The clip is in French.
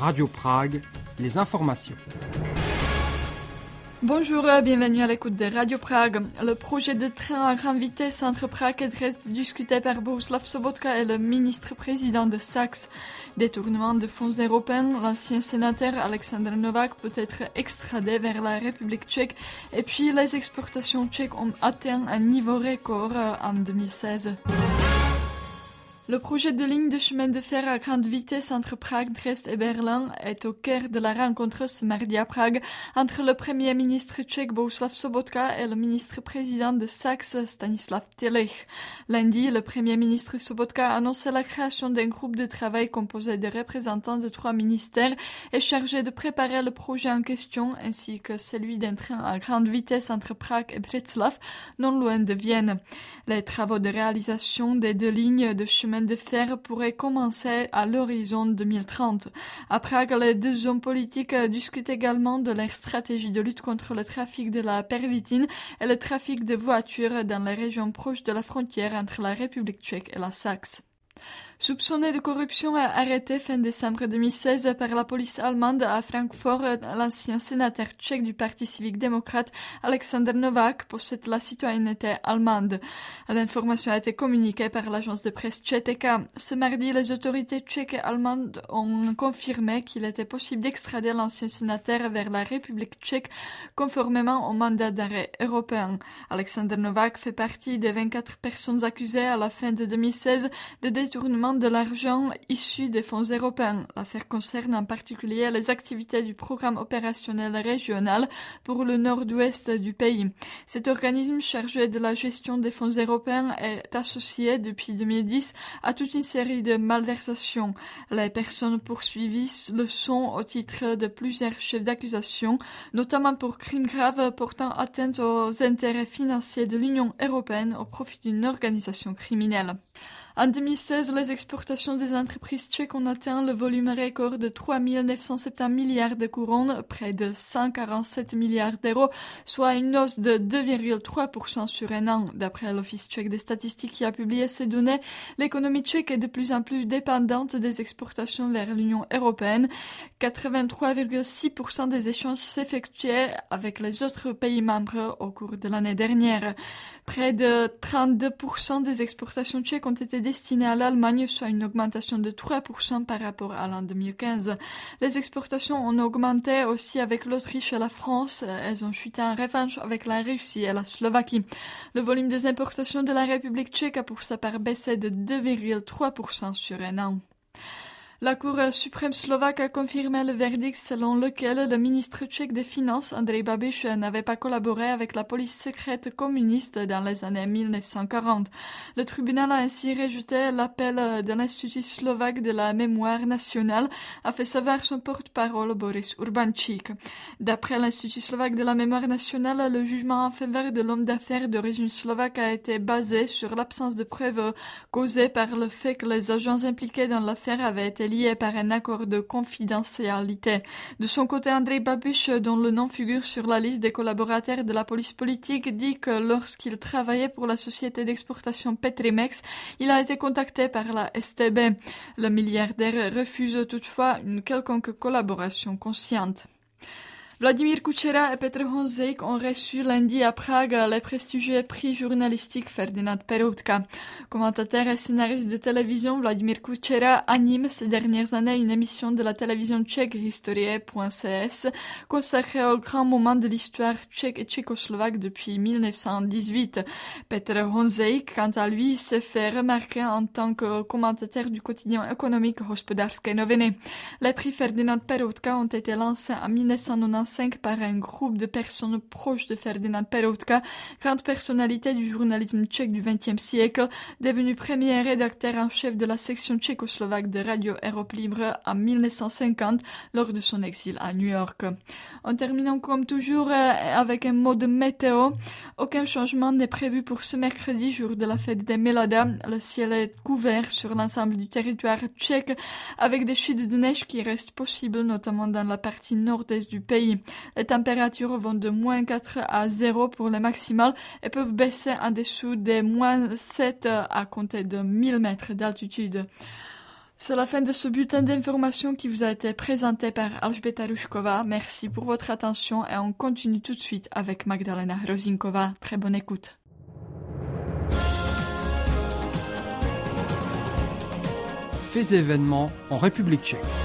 Radio Prague, les informations. Bonjour, bienvenue à l'écoute de Radio Prague. Le projet de train à grande vitesse entre Prague et Dresde discuté par Bohuslav Sobotka et le ministre-président de Saxe. Détournement de fonds européens, l'ancien sénateur Alexander Novak peut être extradé vers la République tchèque et puis les exportations tchèques ont atteint un niveau record en 2016. Le projet de ligne de chemin de fer à grande vitesse entre Prague, Dresde et Berlin est au cœur de la rencontre ce mardi à Prague entre le Premier ministre tchèque Bohuslav Sobotka et le ministre-président de Saxe Stanislav Tillich. Lundi, le Premier ministre Sobotka a annoncé la création d'un groupe de travail composé de représentants de 3 ministères et chargé de préparer le projet en question ainsi que celui d'un train à grande vitesse entre Prague et Břeclav, non loin de Vienne. Les travaux de réalisation des 2 lignes de chemin de fer pourrait commencer à l'horizon 2030. À Prague, les 2 hommes politiques discutent également de leur stratégie de lutte contre le trafic de la pervitine et le trafic de voitures dans les régions proches de la frontière entre la République tchèque et la Saxe. Soupçonné de corruption et arrêté fin décembre 2016 par la police allemande à Francfort, l'ancien sénateur tchèque du Parti civique-démocrate Alexander Novak possède la citoyenneté allemande. L'information a été communiquée par l'agence de presse ČTK. Ce mardi, les autorités tchèques et allemandes ont confirmé qu'il était possible d'extrader l'ancien sénateur vers la République tchèque conformément au mandat d'arrêt européen. Alexander Novak fait partie des 24 personnes accusées à la fin de 2016 de détournement de l'argent issu des fonds européens. L'affaire concerne en particulier les activités du programme opérationnel régional pour le nord-ouest du pays. Cet organisme chargé de la gestion des fonds européens est associé depuis 2010 à toute une série de malversations. Les personnes poursuivies le sont au titre de plusieurs chefs d'accusation, notamment pour crimes graves portant atteinte aux intérêts financiers de l'Union européenne au profit d'une organisation criminelle. En 2016, les exportations des entreprises tchèques ont atteint le volume record de 3 970 milliards de couronnes, près de 147 milliards d'euros, soit une hausse de 2,3% sur un an. D'après l'Office tchèque des statistiques qui a publié ces données, l'économie tchèque est de plus en plus dépendante des exportations vers l'Union européenne. 83,6% des échanges s'effectuaient avec les autres pays membres au cours de l'année dernière. Près de 32% des exportations tchèques ont été destinées à l'Allemagne, soit une augmentation de 3% par rapport à l'an 2015. Les exportations ont augmenté aussi avec l'Autriche et la France. Elles ont chuté en revanche avec la Russie et la Slovaquie. Le volume des importations de la République tchèque a pour sa part baissé de 2,3% sur un an. La Cour suprême slovaque a confirmé le verdict selon lequel le ministre tchèque des Finances, Andrej Babiš, n'avait pas collaboré avec la police secrète communiste dans les années 1940. Le tribunal a ainsi rejeté l'appel de l'Institut slovaque de la mémoire nationale, a fait savoir son porte-parole Boris Urbančík. D'après l'Institut slovaque de la mémoire nationale, le jugement en faveur de l'homme d'affaires d'origine slovaque a été basé sur l'absence de preuves causées par le fait que les agents impliqués dans l'affaire avaient été lié par un accord de confidentialité. De son côté, Andrej Babiš, dont le nom figure sur la liste des collaborateurs de la police politique, dit que lorsqu'il travaillait pour la société d'exportation Petrimex, il a été contacté par la STB. Le milliardaire refuse toutefois une quelconque collaboration consciente. Vladimír Kučera et Petr Honzík ont reçu lundi à Prague les prestigieux prix journalistiques Ferdinand Peroutka. Commentateur et scénariste de télévision, Vladimír Kučera anime ces dernières années une émission de la télévision tchèque Historie.cs consacrée aux grands moments de l'histoire tchèque et tchécoslovaque depuis 1918. Petr Honzík, quant à lui, s'est fait remarquer en tant que commentateur du quotidien économique Hospodářské noviny. Les prix Ferdinand Peroutka ont été lancés en 1995 par un groupe de personnes proches de Ferdinand Peroutka, grande personnalité du journalisme tchèque du XXe siècle, devenu premier rédacteur en chef de la section tchécoslovaque de Radio Europe Libre en 1950 lors de son exil à New York. En terminant comme toujours avec un mot de météo, aucun changement n'est prévu pour ce mercredi, jour de la fête des Mélada. Le ciel est couvert sur l'ensemble du territoire tchèque avec des chutes de neige qui restent possibles, notamment dans la partie nord-est du pays. Les températures vont de moins 4 à 0 pour les maximales et peuvent baisser en dessous des moins 7 à compter de 1000 mètres d'altitude. C'est la fin de ce bulletin d'information qui vous a été présenté par Alžběta Rušková. Merci pour votre attention et on continue tout de suite avec Magdalena Hrozinková. Très bonne écoute. Faits et événements en République tchèque.